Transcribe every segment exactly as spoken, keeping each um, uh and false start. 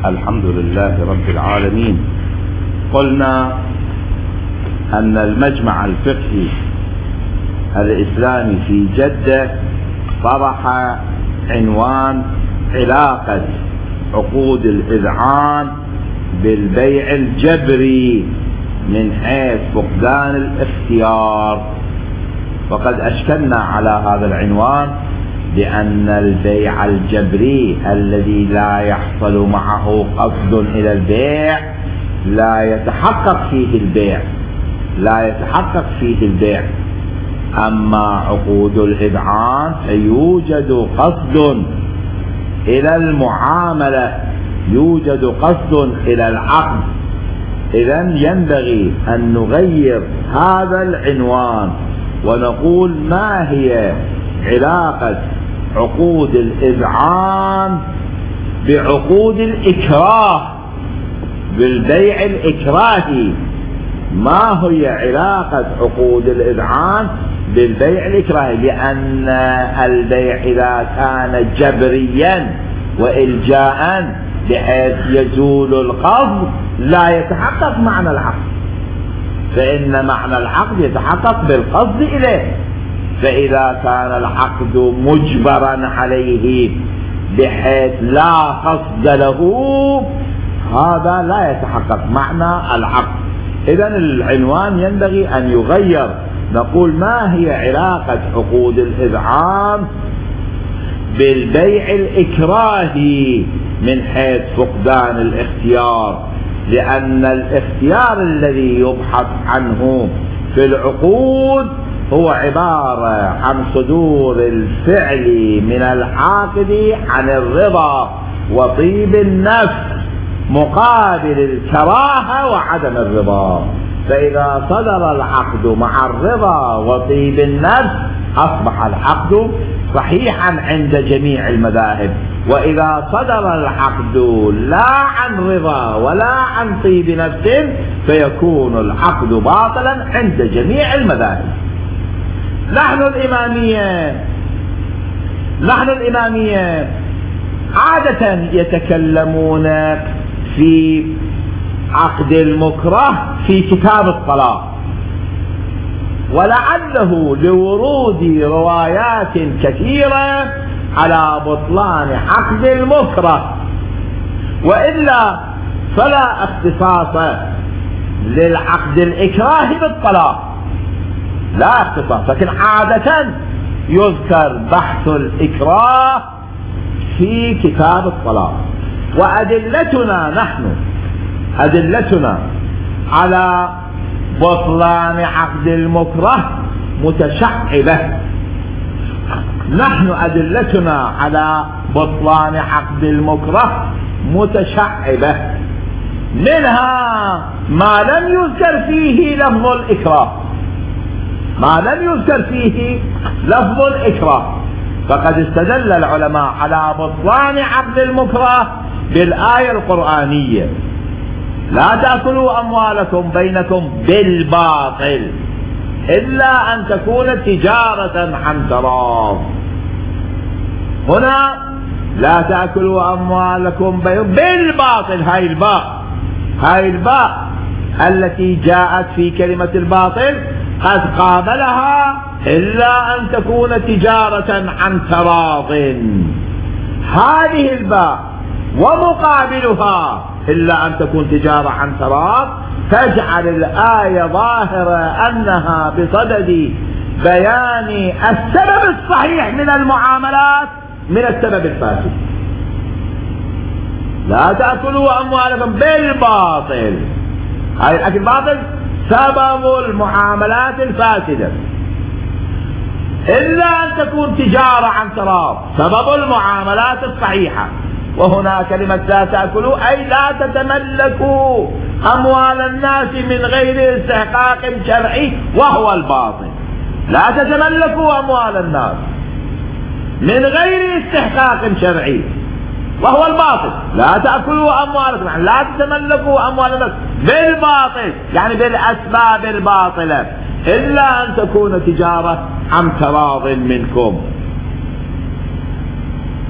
الحمد لله رب العالمين. قلنا أن المجمع الفقهي الإسلامي في جدة طرح عنوان علاقة عقود الإذعان بالبيع الجبري من حيث فقدان الاختيار، وقد أشكلنا على هذا العنوان بأن البيع الجبري الذي لا يحصل معه قصد إلى البيع لا يتحقق فيه البيع لا يتحقق فيه البيع أما عقود الإذعان فيوجد قصد إلى المعاملة، يوجد قصد إلى العقد. إذن ينبغي أن نغير هذا العنوان ونقول ما هي علاقة عقود الإذعان بعقود الإكراه بالبيع الإكراهي. ما هي علاقة عقود الإذعان بالبيع الإكراهي؟ لأن البيع إذا كان جبريا وإلجاء بحيث يزول القصد لا يتحقق معنى العقد، فإن معنى العقد يتحقق بالقصد إليه. فإذا كان العقد مجبرا عليه بحيث لا قصد له هذا لا يتحقق معنى العقد. إذن العنوان ينبغي أن يغير، نقول ما هي علاقة عقود الإذعان بالبيع الإكراهي من حيث فقدان الاختيار، لأن الاختيار الذي يبحث عنه في العقود هو عبارة عن صدور الفعل من العاقد عن الرضا وطيب النفس مقابل الكراهة وعدم الرضا. فإذا صدر العقد مع الرضا وطيب النفس أصبح العقد صحيحا عند جميع المذاهب، وإذا صدر العقد لا عن رضا ولا عن طيب نفس فيكون العقد باطلا عند جميع المذاهب. نحن الإمامية نحن الإمامية عادة يتكلمون في عقد المكره في كتاب الطلاق، ولعله لورود روايات كثيرة على بطلان عقد المكره، وإلا فلا اختصاص للعقد الإكراهي بالطلاق، لا اختصاص. لكن عادة يذكر بحث الإكراه في كتاب الطلاق. وأدلتنا نحن أدلتنا على بطلان عقد المكره متشعبة. نحن أدلتنا على بطلان عقد المكره متشعبة، منها ما لم يذكر فيه لفظ الإكراه ما لم يذكر فيه لفظ الإكراه فقد استدل العلماء على بطلان عقد المكره بالآية القرآنية: لا تأكلوا أموالكم بينكم بالباطل إلا أن تكون تجارة عن تراض. هنا لا تأكلوا أموالكم بينكم بالباطل، هاي الباء هاي الباء التي جاءت في كلمة الباطل قد قابلها إلا أن تكون تجارة عن تراض. هذه الباء ومقابلها إلا أن تكون تجارة عن تراض تجعل الآية ظاهرة أنها بصدد بيان السبب الصحيح من المعاملات من السبب الفاسد. لا تأكلوا أموالكم بالباطل، هاي الأكل باطل سبب المعاملات الفاسدة، إلا أن تكون تجارة عن تراض سبب المعاملات الصحيحة. وهنا كلمة لا تأكلوا أي لا تتملكوا أموال الناس من غير استحقاق شرعي وهو الباطل. لا تتملكوا أموال الناس من غير استحقاق شرعي وهو الباطل. لا تأكلوا أموالكم يعني لا تتملكوا أموال الناس بالباطل، يعني بالأسباب الباطلة، إلا أن تكون تجارة عن تراض منكم.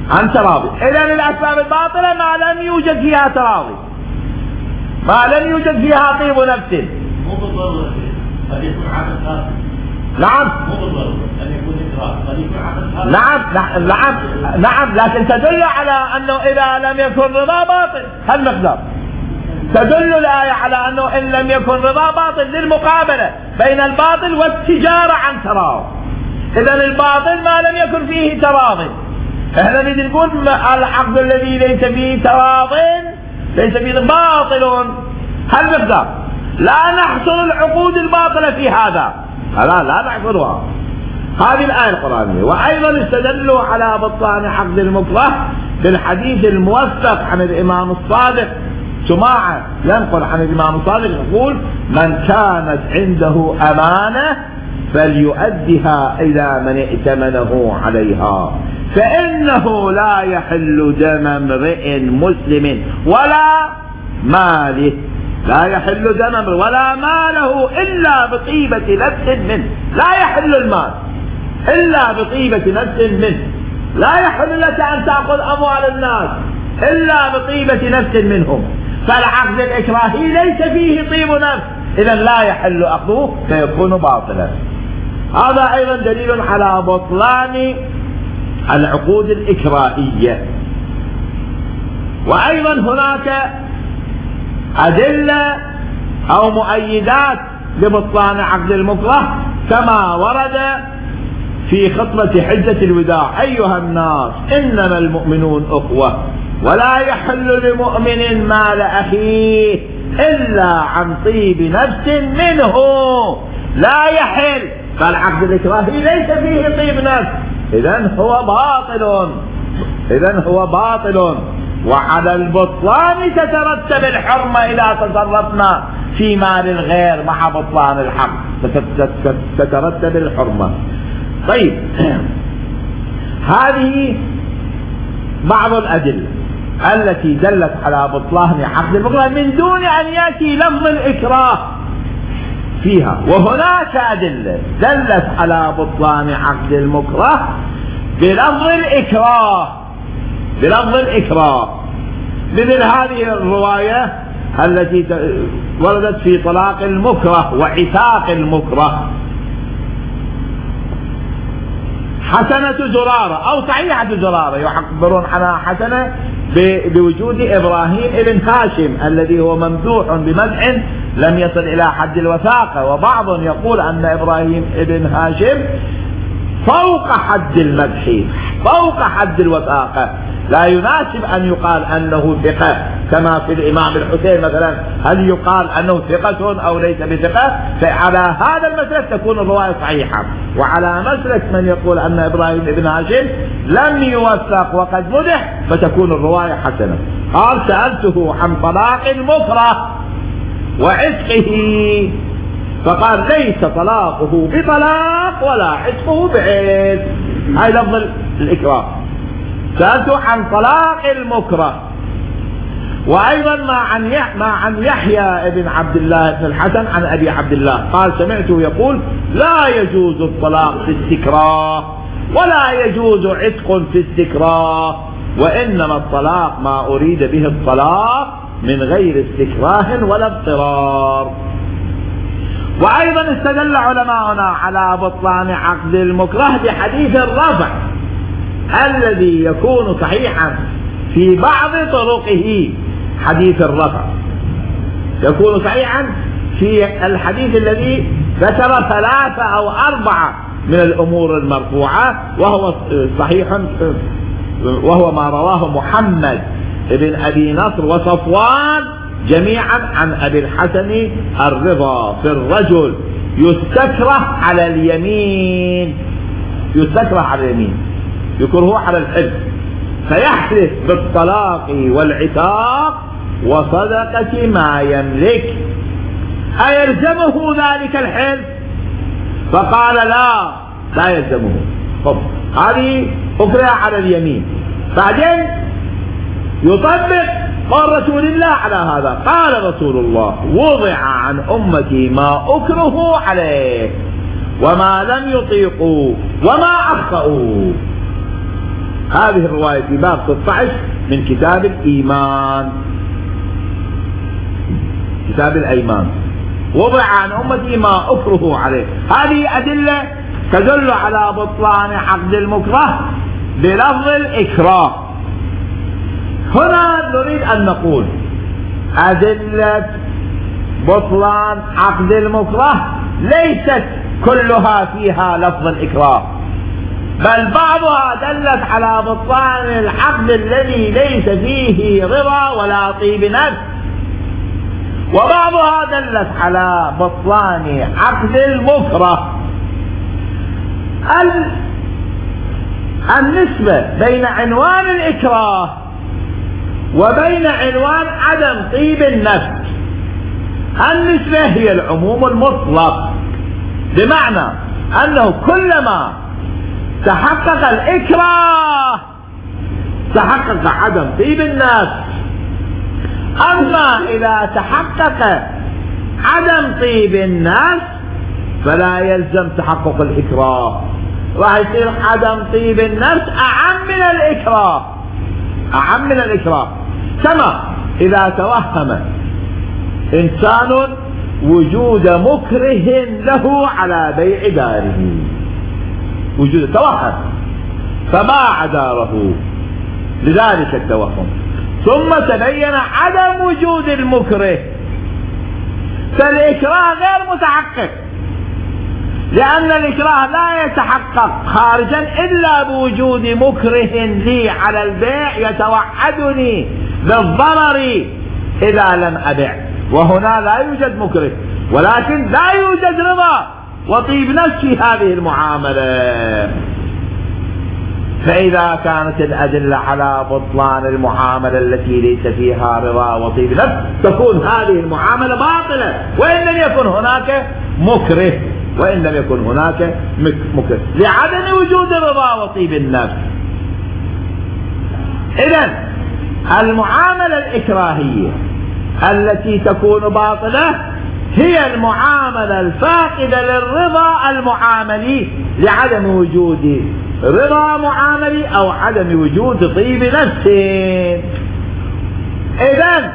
عن تراضي. إذن الأسباب الباطلة ما لم يوجد فيها تراضي، ما لم يوجد فيها طيب نفس. مو بالضرورة قد يكون عدد خاص. نعم. مو بالضرورة قد يكون إكراه، قد يكون عدد خاص. نعم نعم نعم، لكن تدل على أنه إذا لم يكن رضا باطل. هالمقدار تدل الآية على أنه إن لم يكن رضا باطل للمقابلة بين الباطل والتجارة عن تراض. إذن الباطل ما لم يكن فيه تراض. احنا نريد نقول العقد الذي ليس فيه تراض ليس فيه باطل. هالمقدار. لا نحصر العقود الباطلة في هذا، لا لا نحصرها. هذه الآية القرآنية. وأيضا استدلوا على بطلان عقد المكره بالحديث الموثق عن الإمام الصادق. جماعة ينقل عن الإمام الصادق يقول: من كانت عنده أمانة فليؤدها إلى من ائتمنه عليها، فإنه لا يحل دم امرئ مسلم ولا ماله، لا يحل دم امرئ ولا ماله إلا بطيبة نفس منه. لا يحل المال إلا بطيبة نفس منه. لا يحل لك أن تأخذ أموال الناس إلا بطيبة نفس منهم. فالعقد الإكراهي ليس فيه طيب نفس، إذا لا يحل أخذه فيكون باطلا. هذا أيضا دليل على بطلان العقود الإكراهية. وأيضا هناك أدلة أو مؤيدات لبطلان عقد المكره كما ورد في خطبة حجة الوداع: أيها الناس إنما المؤمنون أخوة ولا يحل لمؤمن مال أخيه إلا عن طيب نفس منه. لا يحل. فالعقد الإكراهي ليس فيه طيب نفس، إذن هو باطل، إذن هو باطل. وعلى البطلان تترتب الحرمة إذا تصرفنا في مال الغير مع بطلان الحق، تترتب الحرمة. طيب، هذه بعض الأدلة التي دلت على بطلان عقد المكره من دون أن يأتي لفظ الإكراه فيها. وهناك أدلة دلت على بطلان عقد المكره بلفظ الإكراه، بلفظ الإكراه، مثل هذه الرواية التي وردت في طلاق المكره وعتاق المكره: حسنة زرارة أو صحيحة زرارة يعبرون عنها حسنة بوجود إبراهيم ابن هاشم الذي هو ممدوح بمدح لم يصل إلى حد الوثاقة. وبعض يقول أن إبراهيم ابن هاشم فوق حد المدح، فوق حد الوثاقة، لا يناسب أن يقال أنه ثقة كما في الإمام الحسين مثلا، هل يقال أنه ثقة أو ليس بثقة؟ فعلى هذا المسلك تكون الرواية صحيحة. وعلى مسلك من يقول أن إبراهيم ابن هاشم لم يوثق وقد مدح فتكون الرواية حسنة. قال: سألته عن طلاق المكره وعتقه فقال: ليس طلاقه بطلاق ولا عتقه بعتق. هاي لفظ الإكراه. سألته عن طلاق المكره. وأيضا ما عن ما عن يحيى بن عبد الله بن الحسن عن أبي عبد الله قال: سمعته يقول: لا يجوز الطلاق في استكراه ولا يجوز عتق في استكراه، وإنما الطلاق ما أريد به الطلاق من غير استكراه ولا اضطرار. وأيضا استدل علماؤنا على بطلان عقد المكره بحديث الرفع الذي يكون صحيحا في بعض طرقه. حديث الرفع يكون صحيحا في الحديث الذي ذكر ثلاثة أو أربعة من الأمور المرفوعة، وهو صحيح، وهو ما رواه محمد بن أبي نصر وصفوان جميعا عن أبي الحسن الرضا في الرجل يستكره على اليمين، يستكره على اليمين، يكره على الحلف، فيحلف بالطلاق والعتاق وصدقة ما يملك، أيلزمه ذلك الحلف؟ فقال: لا لا يلزمه. طب هذه أكره على اليمين. بعدين يطبق قال رسول الله على هذا. قال رسول الله: وضع عن أمتي ما أكره عليه وما لم يطيقوا وما أخطأوا. هذه الرواية في باب ستة عشر من كتاب الإيمان، كتاب الأيمان. وضع عن أمتي ما أكره عليه. هذه أدلة تدل على بطلان عقد المكره بلفظ الإكراه. هنا نريد أن نقول أدلة بطلان عقد المكره ليست كلها فيها لفظ الإكراه، بل بعضها دلت على بطلان العقد الذي ليس فيه رضا ولا طيب نفس، وبعضها دلت على بطلان عقد المكره. النسبة بين عنوان الإكراه وبين عنوان عدم طيب النفس، النسبة هي العموم المطلق، بمعنى أنه كلما تحقق الإكراه تحقق عدم طيب النفس. أما إذا تحقق عدم طيب النفس فلا يلزم تحقق الإكراه، راح يصير عدم طيب النفس أعم من الإكراه، أعم من الإكراه. كما إذا توهم إنسان وجود مكره له على بيع داره، وجود توهم فباع داره لذلك التوهم، ثم تبين عدم وجود المكره، فالإكراه غير متحقق، لأن الإكراه لا يتحقق خارجا إلا بوجود مكره لي على البيع يتوعدني بالضرر إذا لم أبع، وهنا لا يوجد مكره، ولكن لا يوجد رضا وطيب نفس في هذه المعاملة. فإذا كانت الأدلة على بطلان المعاملة التي ليس فيها رضا وطيب نفس تكون هذه المعاملة باطلة، وإن لم يكن هناك مكره، وإن لم يكن هناك مكره لعدم وجود رضا وطيب النفس. إذن المعاملة الإكراهية التي تكون باطلة هي المعاملة الفاقدة للرضا المعاملي لعدم وجود رضا معاملي أو عدم وجود طيب نفس. إذن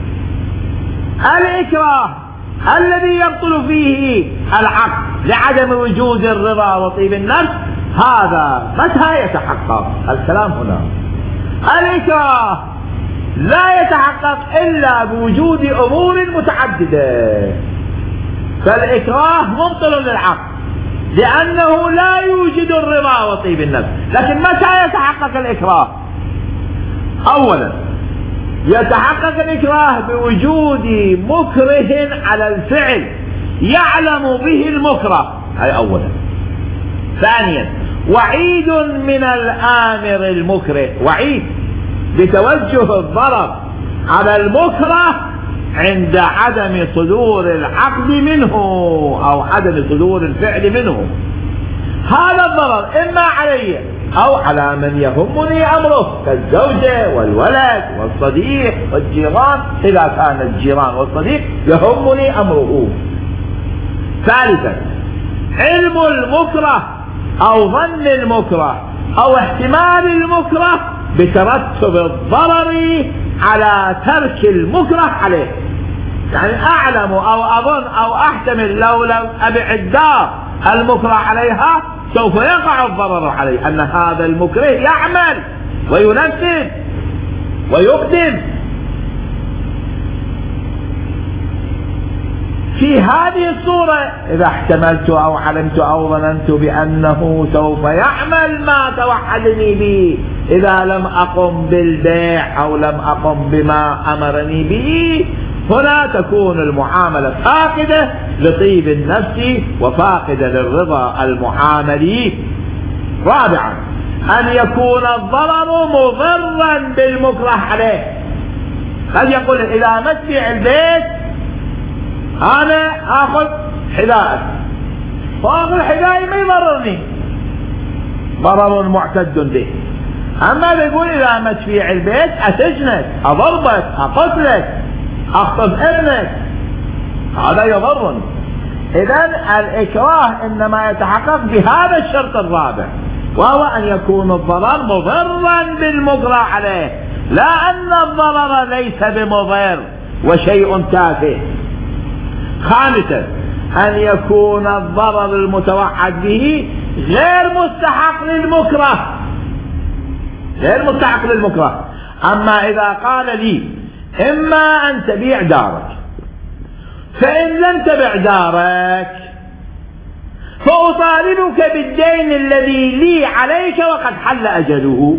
الإكراه الذي يبطل فيه العقد لعدم وجود الرضا وطيب النفس هذا متى يتحقق؟ الكلام هنا الإكراه لا يتحقق إلا بوجود أمور متعددة، فالإكراه مبطل للعقد لأنه لا يوجد الرضا وطيب النفس. لكن متى يتحقق الإكراه؟ أولا يتحقق الإكراه بوجود مكره على الفعل يعلم به المكره، هذا أولا. ثانيا وعيد من الآمر المكره، وعيد بتوجه الضرر على المكره عند عدم صدور العقد منه أو عدم صدور الفعل منه. هذا الضرر إما علي أو على من يهمني أمره كالزوجة والولد والصديق والجيران، إذا كان الجيران والصديق يهمني أمره. ثالثا علم المكره أو ظن المكره أو احتمال المكره بترتب الضرر على ترك المكره عليه، يعني أعلم أو أظن أو أحتمل لو لم أبع الدار المكره عليها سوف يقع الضرر عليه، أن هذا المكره يعمل وينفذ ويقدم. في هذه الصورة إذا احتملت أو علمت أو ظننت بأنه سوف يعمل ما توعدني به إذا لم أقم بالبيع أو لم أقم بما أمرني به، هنا تكون المعاملة فاقدة لطيب النفس وفاقدة للرضا المعاملي. رابعا أن يكون الضرر مضرا بالمكره عليه. قد يقول إذا ما تبيع البيت أنا أخذ حذائك، فأخذ حذائي ما يضررني، ضرر معتد به. أما بيقول إذا ما تبيع البيت أسجنك، أضربك، أقتلك، أخطف ابنك، هذا يضرني. إذن الإكراه إنما يتحقق بهذا الشرط الرابع، وهو أن يكون الضرر مضرا بالمجرى عليه، لا أن الضرر ليس بمضر وشيء تافه. خامسا أن يكون الضرر المتوعد به غير مستحق للمكره، غير مستحق للمكره. أما إذا قال لي إما أن تبيع دارك، فإن لم تبع دارك فأطالبك بالدين الذي لي عليك وقد حل أجله،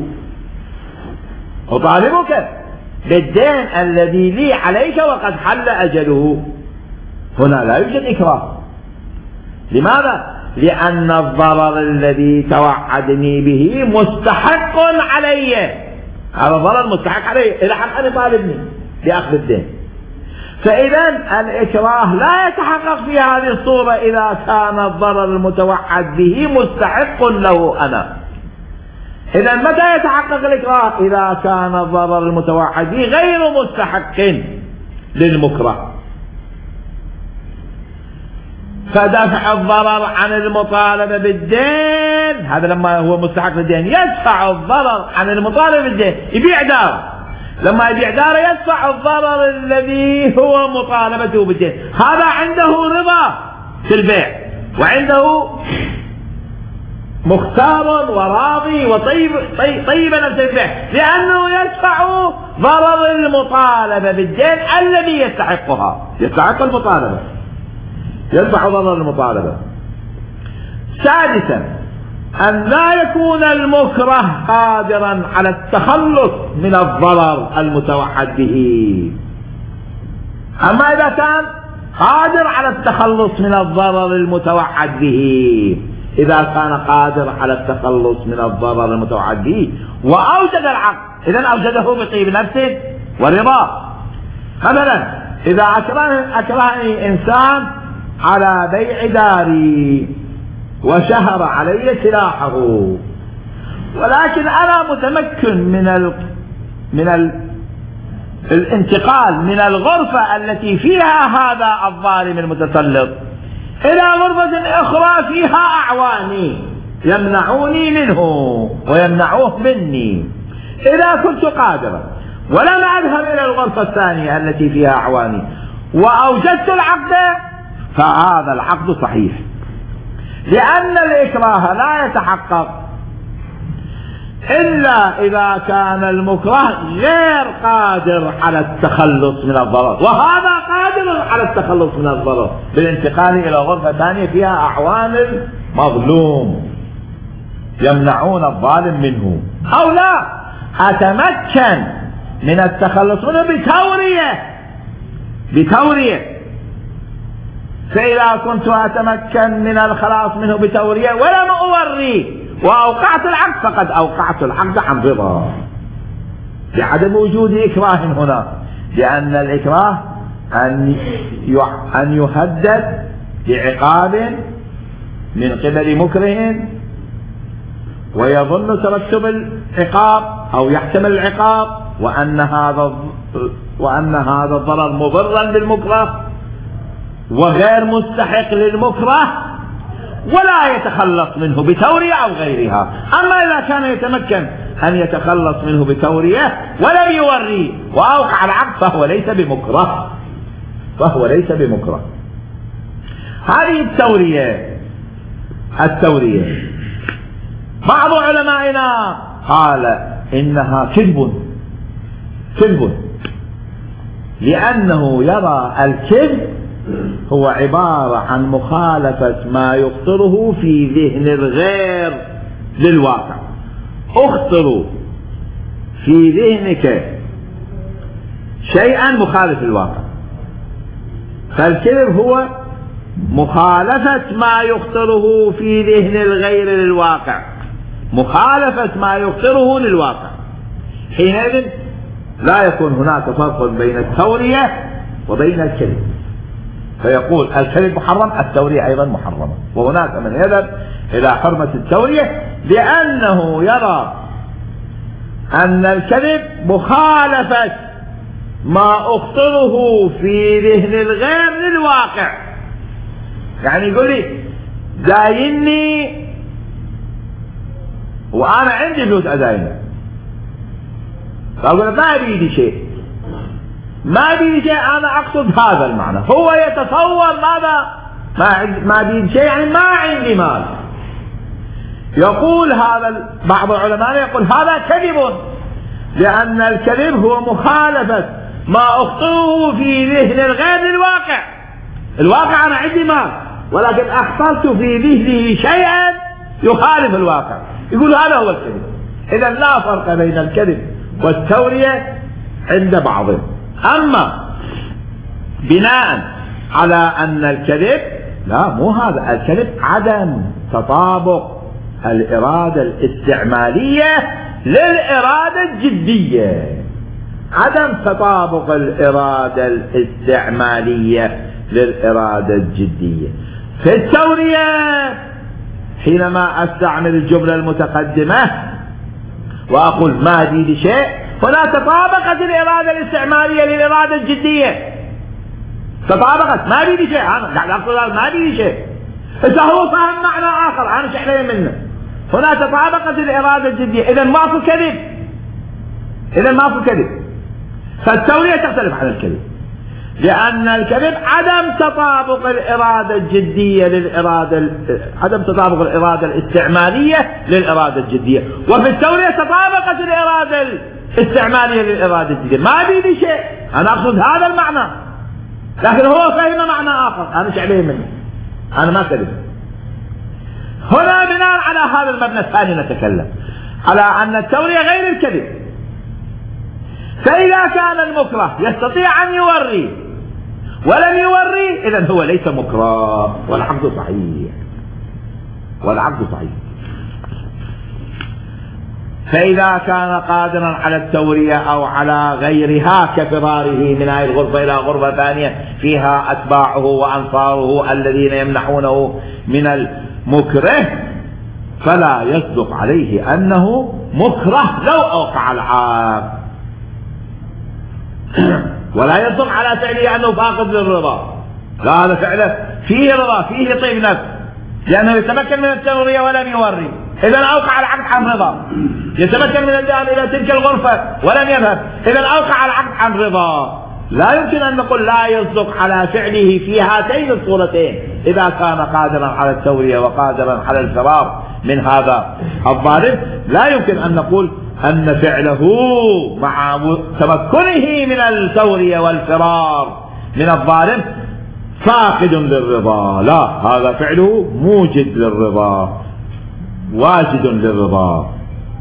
أطالبك بالدين الذي لي عليك وقد حل أجله. هنا لا يوجد إكراه. لماذا؟ لأن الضرر الذي توعدني به مستحق علي، هذا ضرر مستحق علي، إلى حق أن يطالبني بأخذ الدين. فإذا الإكراه لا يتحقق في هذه الصورة إذا كان الضرر المتوعد به مستحق له أنا. إذا متى يتحقق الإكراه؟ إذا كان الضرر المتوعد به غير مستحق للمكره. فدفع الضرر عن المطالبة بالدين، هذا لما هو مستحق للدين يدفع الضرر عن المطالبة بالدين، يبيع دار، لما يبيع داره يدفع الضرر الذي هو مطالبته بالدين. هذا عنده رضا في البيع، وعنده مختار وراضي وطيب طيب, طيب نفس البيع، لأنه يدفع ضرر المطالبة بالدين الذي يستحقها، يستحق المطالبة، يدفع ضرر المطالبة. سادسا أن لا يكون المكره قادرا على التخلص من الضرر المتوعد به. أما إذا كان قادر على التخلص من الضرر المتوعد به، إذا كان قادر على التخلص من الضرر المتوعد به وأوجد العقد، إذن أوجده بطيب نفسه ورضاه. مثلا إذا أكرهني إنسان على بيع داري وشهر علي سلاحه، ولكن أنا متمكن من ال... من ال... الانتقال من الغرفة التي فيها هذا الظالم المتسلط إلى غرفة أخرى فيها أعواني يمنعوني منه ويمنعوه مني. إذا كنت قادرا ولم أذهب إلى الغرفة الثانية التي فيها أعواني وأوجدت العقد، فهذا العقد صحيح، لأن الإكراه لا يتحقق إلا إذا كان المكره غير قادر على التخلص من الضرر، وهذا قادر على التخلص من الضرر بالانتقال إلى غرفة ثانية فيها أعوان المظلوم يمنعون الظالم منه. أو لا أتمكن من التخلص منه بتورية بتورية فإذا كنت أتمكن من الخلاص منه بتورية ولم أوري وأوقعت العقد فقد أوقعت العقد عن رضا، لعدم وجود إكراه هنا، لأن الإكراه أن أن يهدد بعقاب من قبل مكره ويظن ترتب العقاب أو يحتمل العقاب، وأن هذا وأن هذا الضرر مضرا بالمكره وغير مستحق للمكره ولا يتخلص منه بتورية أو غيرها. أما إذا كان يتمكن أن يتخلص منه بتورية ولم يوري وأوقع العقد فهو ليس بمكره، فهو ليس بمكره. هذه التورية التورية بعض علمائنا قال إنها كذب كذب لأنه يرى الكذب هو عبارة عن مخالفة ما يخطره في ذهن الغير للواقع. اخطر في ذهنك شيئا مخالف للواقع، فالكذب هو مخالفة ما يخطره في ذهن الغير للواقع، مخالفة ما يخطره للواقع. حينئذ لا يكون هناك فرق بين التورية وبين الكذب، فيقول الكذب محرم، التورية أيضا محرمة. وهناك من يذهب إلى حرمة التورية لأنه يرى أن الكذب مخالفة ما أخطره في ذهن الغير للواقع. يعني يقول لي دايني وأنا عندي فلوس أداينه، فأقول ما بيدي شيء، ما بيدي شيء، أنا أقصد هذا المعنى. هو يتصور ماذا؟ ما ما بيدي شيء يعني ما عندي مال. يقول هذا بعض العلماء يقول هذا كذب، لأن الكذب هو مخالفة ما أخطئه في ذهن الغير للواقع. الواقع أنا عندي مال، ولكن أخطرت في ذهنه شيئا يخالف الواقع، يقول هذا هو الكذب. إذا لا فرق بين الكذب والتورية عند بعضهم. أما بناء على أن الكذب، لا مو هذا الكذب، عدم تطابق الإرادة الاستعمالية للإرادة الجدية، عدم تطابق الإرادة الاستعمالية للإرادة الجدية. في التورية حينما أستعمل الجملة المتقدمة وأقول ما دي شيء، هنا تطابقت الإرادة الاستعمالية للإرادة الجدية، تطابقت، ما بيدي شيء، أنا قاعد أقول ما بيدي شيء، إذا هو فهم معنى آخر أنا شحلي منه. هنا تطابقت الإرادة الجدية، إذا ما في كذب، إذا ما في كذب. فالتورية تختلف عن الكذب، لأن الكذب عدم تطابق الإرادة الجدية للإرادة، عدم تطابق الإرادة الاستعمالية للإرادة الجدية، وفي التورية تطابقت الإرادة الاستعمالية للإرادة الجدية. ما بيدي شيء، أنا أقصد هذا المعنى، لكن هو فهم معنى آخر أنا مش عليه منه، أنا ما كذب. هنا بناء على هذا المبنى الثاني نتكلم على أن التورية غير الكذب. فإذا كان المكره يستطيع أن يوري ولم يوري، إذن هو ليس مكره والعقد صحيح، والعقد صحيح. فإذا كان قادرا على التورية أو على غيرها كفراره من هذه الغرفة إلى غرفة ثانية فيها أتباعه وأنصاره الذين يمنحونه من المكره، فلا يصدق عليه أنه مكره لو أوقع العقد، ولا يصدق على فعله أنه فاقد للرضا. لا، هذا فعله فيه رضا، فيه طيب نفس، لأنه يتمكن من التورية ولم يوري، إذا أوقع العقد عن رضا. يتمكن من الذهاب إلى تلك الغرفة ولم يذهب، إذا أوقع العقد عن رضا. لا يمكن أن نقول لا يصدق على فعله في هاتين الصورتين، إذا كان قادرا على التورية وقادرا على الفرار من هذا الظالم. لا يمكن أن نقول أن فعله مع تمكنه من التورية والفرار من الظالم فاقد للرضا، لا، هذا فعله موجد للرضا، واجد للرضا.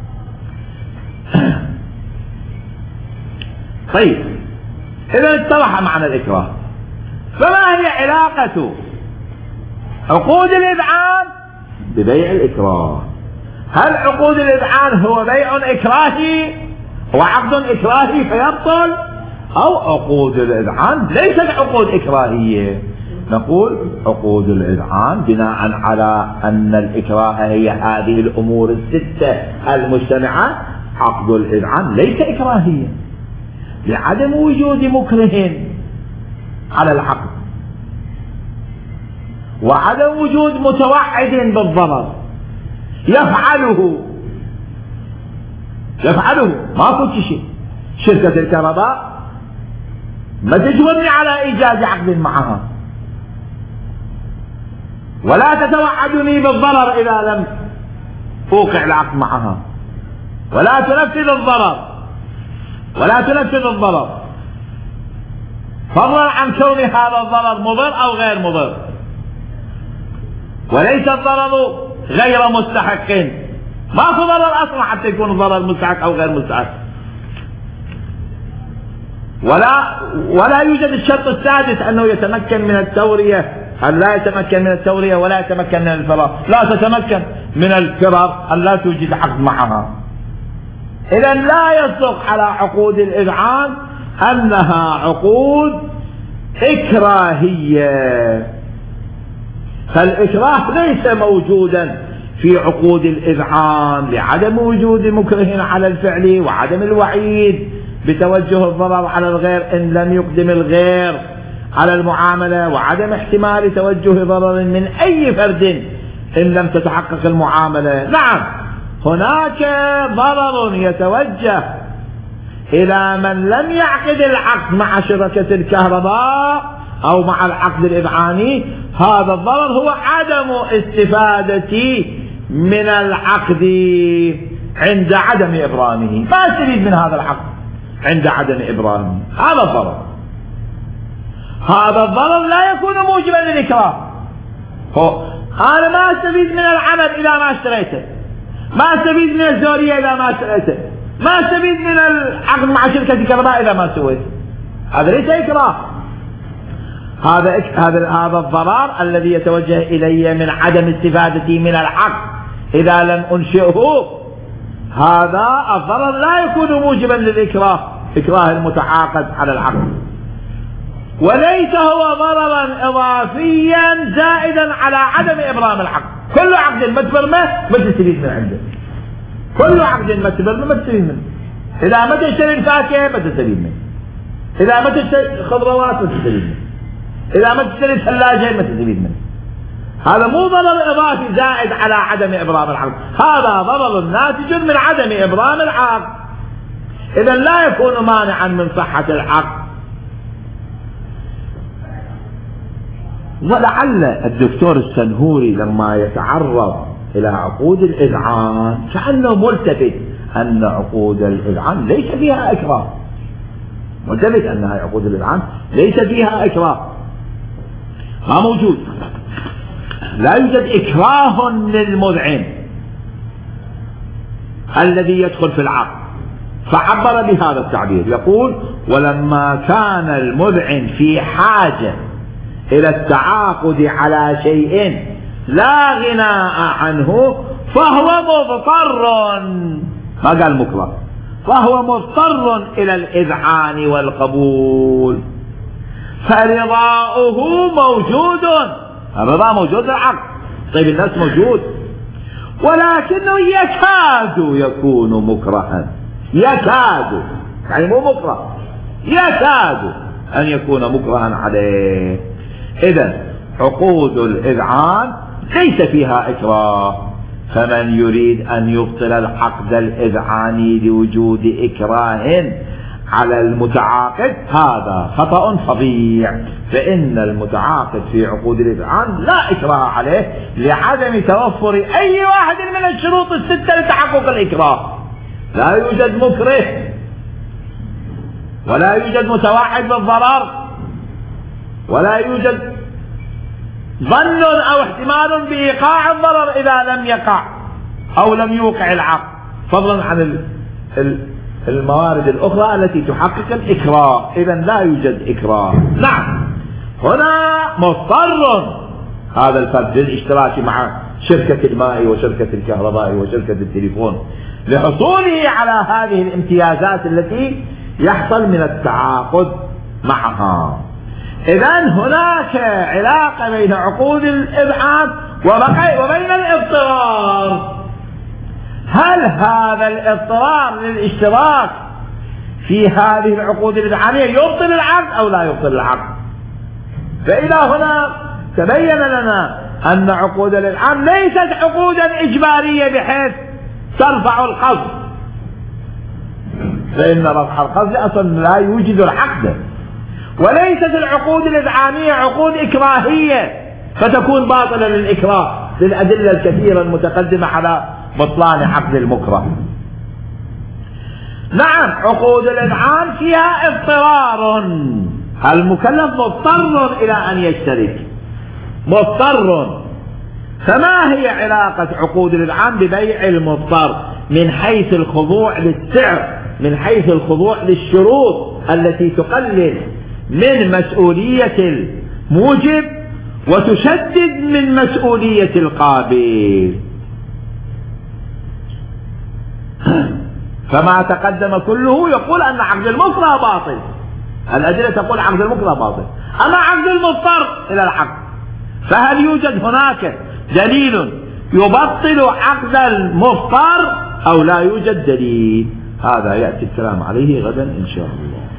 طيب، إذا اتضح معنى الإكراه. فما هي علاقة عقود الإذعان ببيع الإكراه؟ هل عقود الإذعان هو بيع إكراهي وعقد إكراهي فيبطل، أو عقود الإذعان ليست عقود إكراهية؟ نقول عقود الإذعان بناء على أن الإكراه هي هذه الأمور الستة المجتمعة، عقد الإذعان ليس إكراهيا لعدم وجود مكره على العقد، وعدم وجود متوعد بالضرر يفعله يفعله ماكو شيء. شركة الكهرباء ما تجبرني على إيجاد عقد معها، ولا تتوعدني بالضرر إذا لم أوقع العقد معها، ولا تنفذ الضرر ولا تنفذ الضرر فضلا عن كون هذا الضرر مضر أو غير مضر، وليس الضرر غير مستحق، ما في ضرر أصلا حتى يكون الضرر مستحق أو غير مستحق. ولا ولا يوجد الشرط السادس أنه يتمكن من التورية، أن لا يتمكن من التورية ولا يتمكن من الفرار، لا تتمكن من الفرار أن لا توجد عقد معها. إذا لا يصدق على عقود الإذعان أنها عقود إكراهية، فالإكراه ليس موجودا في عقود الإذعان لعدم وجود مكره على الفعل، وعدم الوعيد بتوجه الضرر على الغير إن لم يقدم الغير على المعاملة، وعدم احتمال توجه ضرر من أي فرد إن لم تتحقق المعاملة. نعم، هناك ضرر يتوجه إلى من لم يعقد العقد مع شركة الكهرباء أو مع العقد الإذعاني. هذا الضرر هو عدم استفادة من العقد عند عدم إبرامه، ما استفيد من هذا العقد عند عدم إبرامه. هذا الضرر، هذا الضرر لا يكون موجبا للإكراه. أنا ما استفيد من العمل إذا ما اشتريته، ما استفيد من الزورية إذا ما اشتريته، ما استفيد من العقد مع شركة الكهرباء إذا ما سويته. هذا ليس إكراه، هذا هذا هذا الضرر الذي يتوجه إلي من عدم استفادتي من العقد إذا لم أنشئه. هذا الضرر لا يكون موجبا للإكراه، إكراه المتعاقد على العقد، وليس هو ضررا إضافيا زائدا على عدم إبرام العقد. كل عقد ما تبرمه ما تستفيد من عنده، كل عقد ما تبرمه ما تستفيد منه. إذا ما تشتري الفاكهة ما تستفيد منه، إذا ما تشتري خضروات ما تستفيد منه، إذا ما تشتري ثلاجة ما تستفيد منه. هذا مو ضرر إضافي زائد على عدم إبرام العقد، هذا ضرر ناتج من عدم إبرام العقد، إذا لا يكون مانعا من صحة العقد. ولعل الدكتور السنهوري لما يتعرض إلى عقود الإذعان كأنه ملتفت أن عقود الإذعان ليس فيها إكراه، ملتفت أنها عقود الإذعان ليس فيها إكراه، ما موجود، لا يوجد إكراه للمذعن الذي يدخل في العقد. فعبر بهذا التعبير، يقول: ولما كان المذعن في حاجة إلى التعاقد على شيء لا غناء عنه فهو مضطر، ما قال مكره، فهو مضطر إلى الإذعان والقبول، فرضاؤه موجود، الرضا موجود العقد، طيب الناس موجود، ولكنه يكاد يكون مكرها، يكاد يعني مو مكره، يكاد أن يكون مكرها عليه. إذن عقود الإذعان ليس فيها إكراه، فمن يريد أن يبطل العقد الإذعاني لوجود إكراه على المتعاقد هذا خطأ فظيع، فإن المتعاقد في عقود الإذعان لا إكراه عليه لعدم توفر أي واحد من الشروط الستة لتحقق الإكراه. لا يوجد مكره، ولا يوجد متوعد بالضرر، ولا يوجد ظن أو احتمال بإيقاع الضرر إذا لم يقع أو لم يوقع العقد، فضلا عن الموارد الأخرى التي تحقق الإكراه. إذا لا يوجد إكراه. نعم، هنا مضطر هذا الفرد للاشتراك مع شركة الماء وشركة الكهرباء وشركة التليفون لحصوله على هذه الامتيازات التي يحصل من التعاقد معها. إذن هناك علاقة بين عقود الإذعان وبين الاضطرار. هل هذا الاضطرار للاشتراك في هذه العقود الإذعانية يبطل العقد أو لا يبطل العقد؟ فإلى هنا تبين لنا أن عقود الإذعان ليست عقودا إجبارية بحيث ترفع القصد، فإن رفع القصد أصلا لا يوجد العقد، وليست العقود الإذعانية عقود إكراهية فتكون باطلة للإكراه للأدلة الكثيرة المتقدمة على بطلان عقد المكره. نعم، عقود الإذعان فيها اضطرار، المكلف مضطر إلى أن يشترك، مضطر. فما هي علاقة عقود الإذعان ببيع المضطر من حيث الخضوع للسعر، من حيث الخضوع للشروط التي تقلل من مسؤولية الموجب وتشدد من مسؤولية القابل؟ فما تقدم كله يقول أن عقد المكره باطل، الأدلة تقول عقد المكره باطل، أما عقد المضطر إلى العقد، فهل يوجد هناك دليل يبطل عقد المضطر أو لا يوجد دليل؟ هذا يأتي الكلام عليه غدا إن شاء الله.